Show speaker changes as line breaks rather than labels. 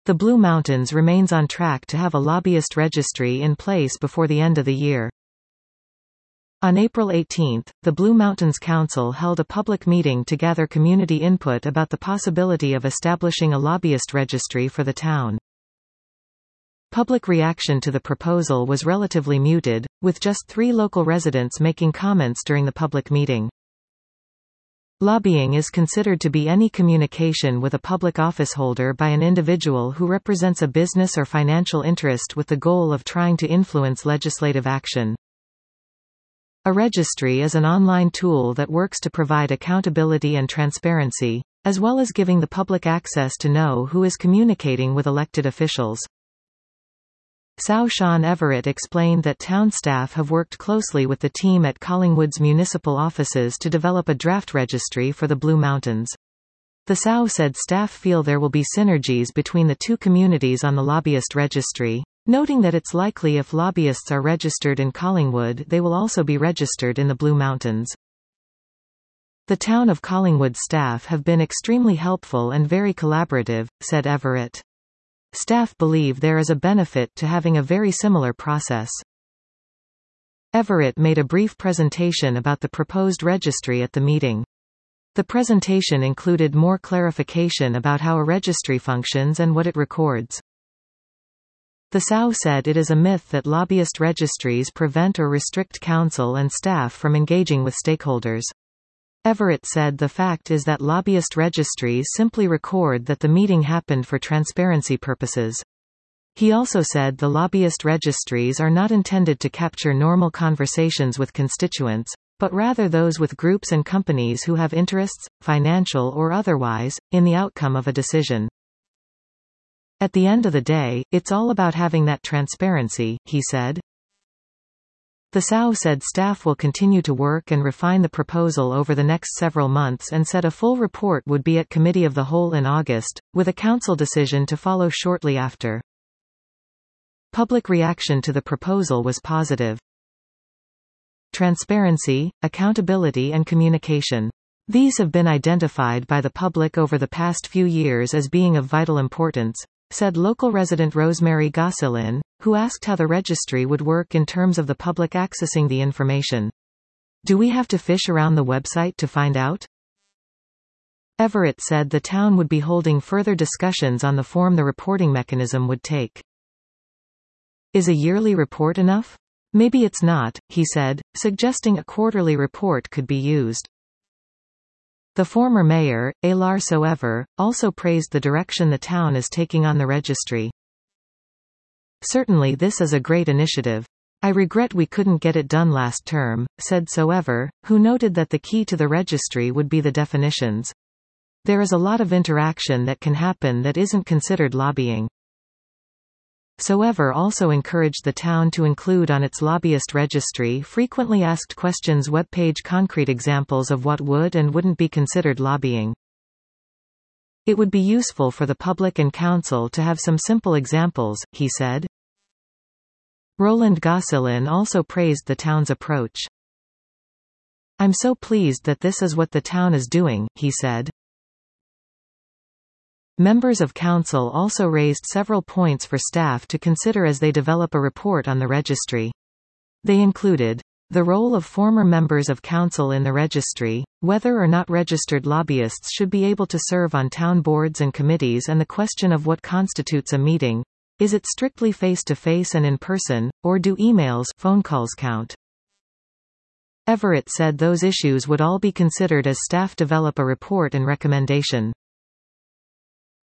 The Blue Mountains remains on track to have a lobbyist registry in place before the end of the year. On April 18, the Blue Mountains Council held a public meeting to gather community input about the possibility of establishing a lobbyist registry for the town. Public reaction to the proposal was relatively muted, with just 3 local residents making comments during the public meeting. Lobbying is considered to be any communication with a public officeholder by an individual who represents a business or financial interest with the goal of trying to influence legislative action. A registry is an online tool that works to provide accountability and transparency, as well as giving the public access to know who is communicating with elected officials. São Sean Everett explained that town staff have worked closely with the team at Collingwood's municipal offices to develop a draft registry for the Blue Mountains. The São said staff feel there will be synergies between the 2 communities on the lobbyist registry, noting that it's likely if lobbyists are registered in Collingwood they will also be registered in the Blue Mountains. The town of Collingwood staff have been extremely helpful and very collaborative, said Everett. Staff believe there is a benefit to having a very similar process. Everett made a brief presentation about the proposed registry at the meeting. The presentation included more clarification about how a registry functions and what it records. The São said it is a myth that lobbyist registries prevent or restrict council and staff from engaging with stakeholders. Everett said the fact is that lobbyist registries simply record that the meeting happened for transparency purposes. He also said the lobbyist registries are not intended to capture normal conversations with constituents, but rather those with groups and companies who have interests, financial or otherwise, in the outcome of a decision. At the end of the day, it's all about having that transparency, he said. The São said staff will continue to work and refine the proposal over the next several months and said a full report would be at Committee of the Whole in August, with a council decision to follow shortly after. Public reaction to the proposal was positive. Transparency, accountability and communication. These have been identified by the public over the past few years as being of vital importance, said local resident Rosemary Gosselin, who asked how the registry would work in terms of the public accessing the information. Do we have to fish around the website to find out? Everett said the town would be holding further discussions on the form the reporting mechanism would take. Is a yearly report enough? Maybe it's not, he said, suggesting a quarterly report could be used. The former mayor, Alar Soever, also praised the direction the town is taking on the registry. Certainly this is a great initiative. I regret we couldn't get it done last term, said Soever, who noted that the key to the registry would be the definitions. There is a lot of interaction that can happen that isn't considered lobbying. Soever also encouraged the town to include on its lobbyist registry frequently asked questions webpage concrete examples of what would and wouldn't be considered lobbying. It would be useful for the public and council to have some simple examples, he said. Roland Gosselin also praised the town's approach. I'm so pleased that this is what the town is doing, he said. Members of council also raised several points for staff to consider as they develop a report on the registry. They included the role of former members of council in the registry, whether or not registered lobbyists should be able to serve on town boards and committees, and the question of what constitutes a meeting. Is it strictly face-to-face and in person, or do emails, phone calls count? Everett said those issues would all be considered as staff develop a report and recommendation.